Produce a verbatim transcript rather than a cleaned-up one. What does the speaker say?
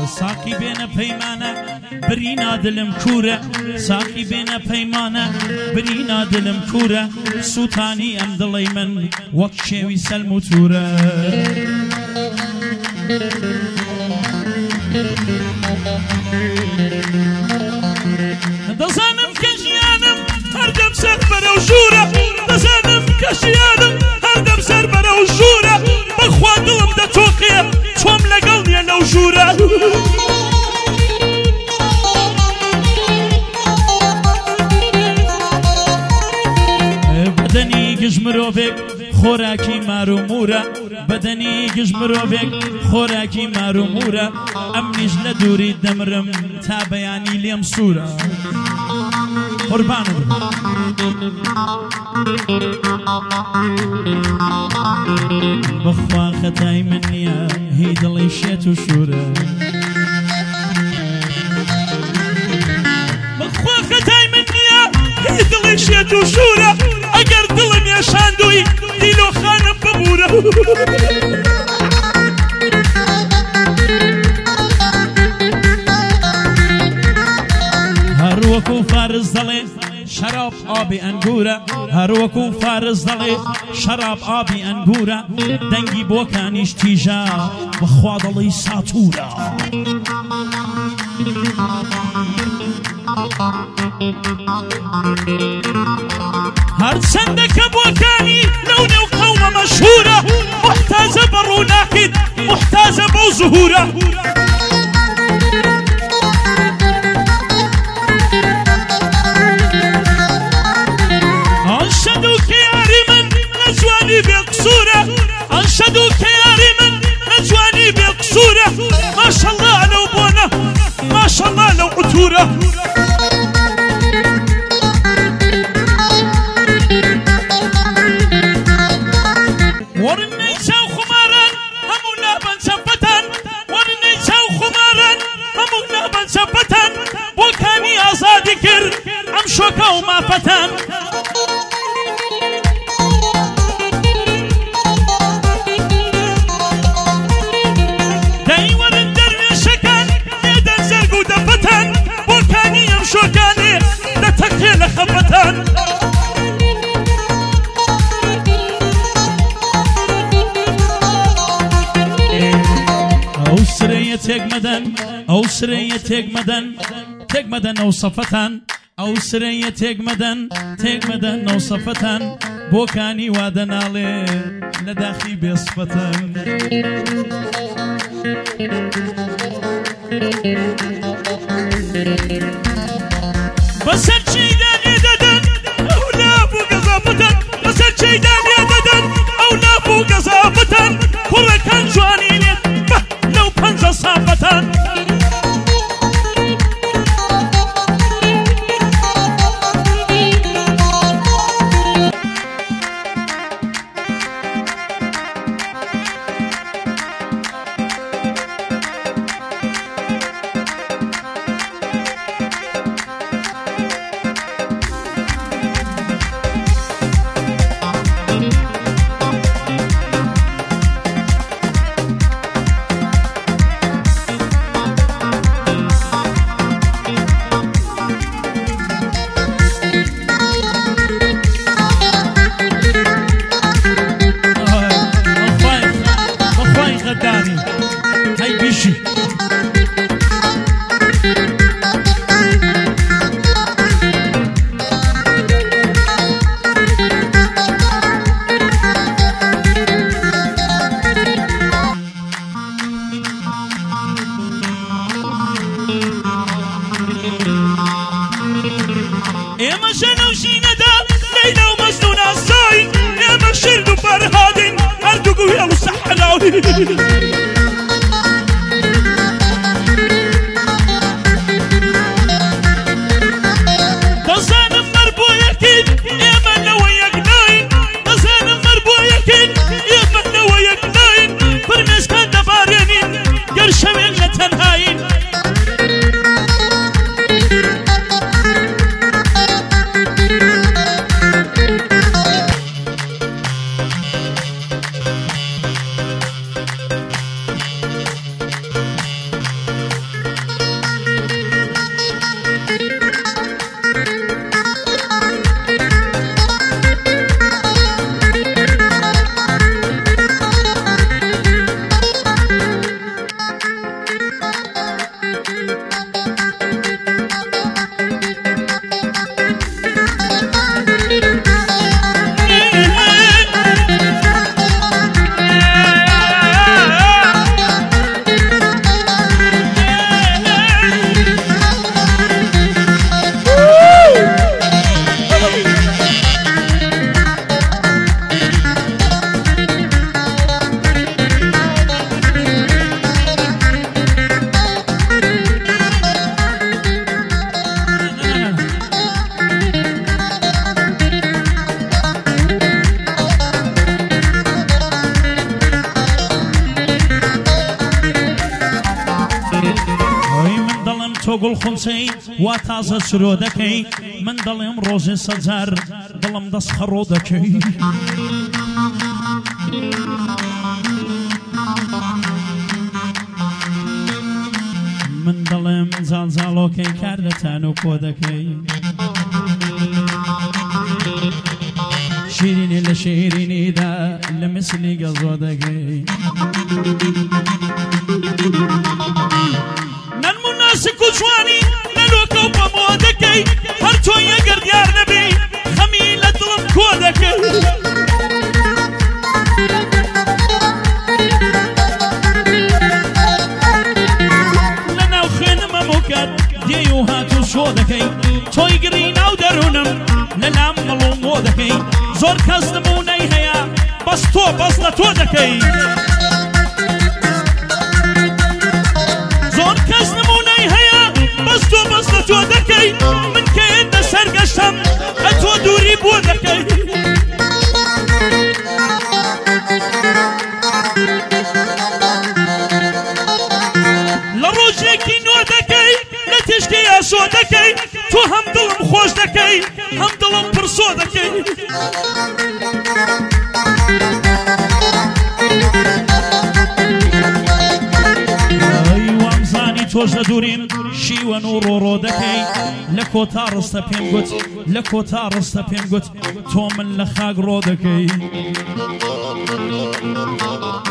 ساقی بێنە پەیمانە برینا دلم کوورە ساقی بێنە پەیمانە برینا دلم کوورە سووتانی ئەم دڵی من وەک شێوی سەلم و تورە دەزانم کە ژیانم هەردەم سەر بەرەو ژوورە دەزانم کە ژیانم هەردەم سەر بەرەو ژوورە بەخوا دڵم دەتۆقێ چۆم لەگەڵ نیە لەو ژوورە بەدەنی گژ مرۆڤێک خۆراکی مار و مورە بەدەنی گژ مرۆڤێک خۆراکی مار و مورە ئەمنیش لە دووری دەمرم تا بەیانی لێم سوورە قوربانم بەخوا خەتای من نییە هی دڵی شێت و شوورە بەخوا خەتای من نییە هی دڵی شێت و شوورە ئەگەر دڵم ێشاندووی دیلۆخانم ببوورە هەروەکو فارز دەڵێ شەراب ئابی ئەنگورە هەروەکو فارز دەڵێ شەراب ئابی ئەنگورە دەنگی بۆکانیش تیژە بەخوا دەڵی ساتورە هەرچەندە کە بۆکانی لەو نێو قەومە مەشهورە محتاجە بە ڕووناکیت محتاجە بەو زهورە ئەنشەدو کە یاری من لە جوانی بێقسوورە ئەنشەدو کە یاری من لە جوانی بێقسوورە ماشەڵڵا لەو بۆنە ماشەڵڵا لەو قوتورە وەرنەی چاو خماران هەموو لابەن چەپەتان وەرنەی چاو خماران هەموو لابەن چەپەتان بۆکانی ئازادی کرد ئەم شۆکە و مافەتان دەیوەرن دەروێشەکان لێدەن زەرگ و دەفەتان بۆکانی ئەم شۆکانێ دەتەقێ لە خەفەتان ئەو سرەیە تێک مەدەن ئەو سرەیە تێک مەدەن تێک مەدەن ئەو سەفەتان ئەو سرەیە تێک مەدەن تێک مەدەن ئەو سەفەتان بۆکانی وا دەناڵێ لە داخی بێسفەتان بەسەر چیدا لێ دەدەن ئەو لاف و گەزافەتان بەسەر چیدا لێ دەدەن ئەو لاف و گەزافەتان کوڕەکان جوانی لێت بە لەو پەنجە سافەتان ئێمە ژەنە و ژینەدا لەیلا و مەجنون ئاساین ئێمە شرد و فەرهادین هەردوو گوێڵ و سەحراوین دەزانم مەر بۆ یەکین ئێمە لەوە یەک ناین دەزانم مەر بۆ یەکین ئێمە لەوە یەک ناین فرمێسکان دەبارێنین گەر شەوێک لە تەنهاین تۆ گوڵ خونچەی وا تازە چرۆ دەکەی من دەڵێم ڕۆژێ سەجار دڵم دەست خەڕۆ دەکەی من دەڵێم جانجاڵۆکەی کار دەتان و کۆ دەکەی شیرینی لە شیرینیدا لە مثلی گەزۆ دەکەی نەنموناسک و جوانی نەلۆکە و بەمۆ دەکەی هەر تۆ یەگەر دیار نەبی خەمی لە دڵم کۆ دەکەی لەناو خوێنم ئەمۆکات دێی و هات و شۆ دەکەی تۆی گری ناو دەروونم لەلام مەڵ و مۆ دەکەی زۆر کەس نمونەی هەیە بەس تۆ بەس لە تۆ دەکەی زۆر کەس نمونەی هەیە بەس تۆ بەس لە تۆ دەکەی من کە ئێندە سەرگەشتم لە تۆ دووری بۆ دەکەی لە ڕۆژێکی نۆ دەکەی لە تشکی ئاسۆ دەکەی تۆ هەم دڵم خۆش دەکەی هەم دڵم پرسۆ دەکەی وامزانی تۆش لە دووریم شیوەن و ڕۆڕۆ دەکەی لە کۆتا ڕستە پێم گوت لە کۆتا ڕستە پێم گوت تۆ من لە خاک ڕۆ دەکەی